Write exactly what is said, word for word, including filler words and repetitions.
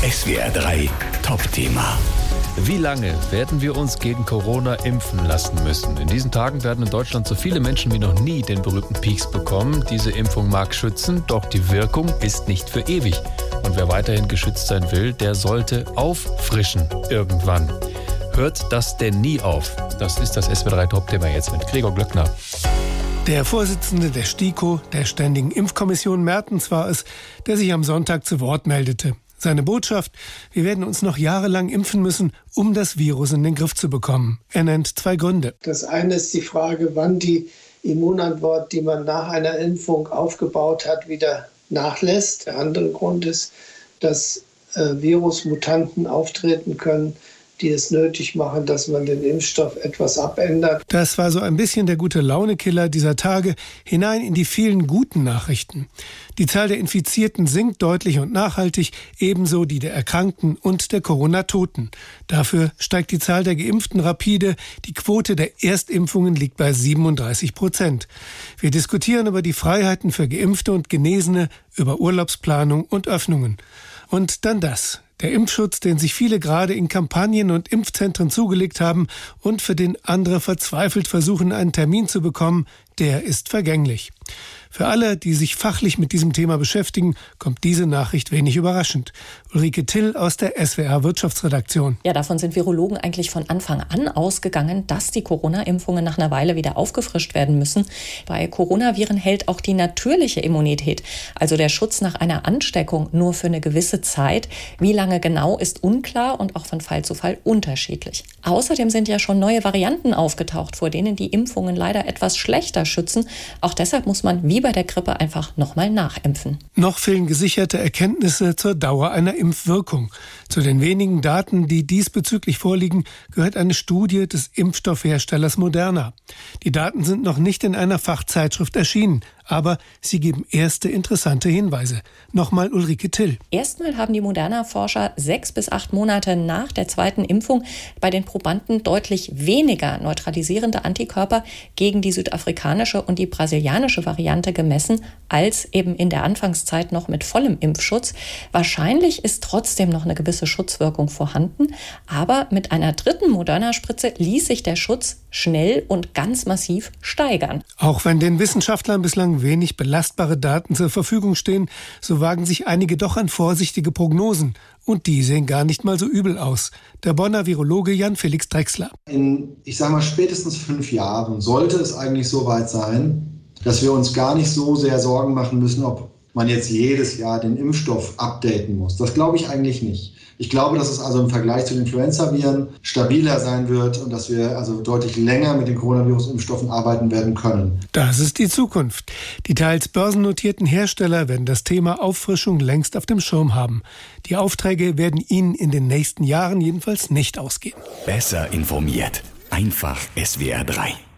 S W R drei Top-Thema. Wie lange werden wir uns gegen Corona impfen lassen müssen? In diesen Tagen werden in Deutschland so viele Menschen wie noch nie den berühmten Pieks bekommen. Diese Impfung mag schützen, doch die Wirkung ist nicht für ewig. Und wer weiterhin geschützt sein will, der sollte auffrischen irgendwann. Hört das denn nie auf? Das ist das S W R drei Top-Thema jetzt mit Gregor Glöckner. Der Vorsitzende der STIKO, der Ständigen Impfkommission Mertens, war es, der sich am Sonntag zu Wort meldete. Seine Botschaft: Wir werden uns noch jahrelang impfen müssen, um das Virus in den Griff zu bekommen. Er nennt zwei Gründe. Das eine ist die Frage, wann die Immunantwort, die man nach einer Impfung aufgebaut hat, wieder nachlässt. Der andere Grund ist, dass äh, Virusmutanten auftreten können, die es nötig machen, dass man den Impfstoff etwas abändert. Das war so ein bisschen der Gute-Laune-Killer dieser Tage, hinein in die vielen guten Nachrichten. Die Zahl der Infizierten sinkt deutlich und nachhaltig, ebenso die der Erkrankten und der Corona-Toten. Dafür steigt die Zahl der Geimpften rapide. Die Quote der Erstimpfungen liegt bei siebenunddreißig Prozent. Wir diskutieren über die Freiheiten für Geimpfte und Genesene, über Urlaubsplanung und Öffnungen. Und dann das. Der Impfschutz, den sich viele gerade in Kampagnen und Impfzentren zugelegt haben und für den andere verzweifelt versuchen, einen Termin zu bekommen, der ist vergänglich. Für alle, die sich fachlich mit diesem Thema beschäftigen, kommt diese Nachricht wenig überraschend. Ulrike Till aus der S W R Wirtschaftsredaktion. Ja, davon sind Virologen eigentlich von Anfang an ausgegangen, dass die Corona-Impfungen nach einer Weile wieder aufgefrischt werden müssen. Bei Coronaviren hält auch die natürliche Immunität, also der Schutz nach einer Ansteckung, nur für eine gewisse Zeit. Wie lange genau, ist unklar und auch von Fall zu Fall unterschiedlich. Außerdem sind ja schon neue Varianten aufgetaucht, vor denen die Impfungen leider etwas schlechter schützen. Auch deshalb muss man wie bei der Grippe einfach nochmal nachimpfen. Noch fehlen gesicherte Erkenntnisse zur Dauer einer Impfwirkung. Zu den wenigen Daten, die diesbezüglich vorliegen, gehört eine Studie des Impfstoffherstellers Moderna. Die Daten sind noch nicht in einer Fachzeitschrift erschienen, aber sie geben erste interessante Hinweise. Nochmal Ulrike Till. Erstmal haben die Moderna-Forscher sechs bis acht Monate nach der zweiten Impfung bei den Probanden deutlich weniger neutralisierende Antikörper gegen die südafrikanische und die brasilianische Variante gemessen, als eben in der Anfangszeit noch mit vollem Impfschutz. Wahrscheinlich ist trotzdem noch eine gewisse Schutzwirkung vorhanden, aber mit einer dritten Moderna-Spritze ließ sich der Schutz schnell und ganz massiv steigern. Auch wenn den Wissenschaftlern bislang wenig belastbare Daten zur Verfügung stehen, so wagen sich einige doch an vorsichtige Prognosen. Und die sehen gar nicht mal so übel aus. Der Bonner Virologe Jan-Felix Drechsler. In, ich sage mal, spätestens fünf Jahren sollte es eigentlich so weit sein, dass wir uns gar nicht so sehr Sorgen machen müssen, ob man jetzt jedes Jahr den Impfstoff updaten muss. Das glaube ich eigentlich nicht. Ich glaube, dass es also im Vergleich zu den Influenza-Viren stabiler sein wird und dass wir also deutlich länger mit den Coronavirus-Impfstoffen arbeiten werden können. Das ist die Zukunft. Die teils börsennotierten Hersteller werden das Thema Auffrischung längst auf dem Schirm haben. Die Aufträge werden ihnen in den nächsten Jahren jedenfalls nicht ausgehen. Besser informiert. Einfach S W R drei.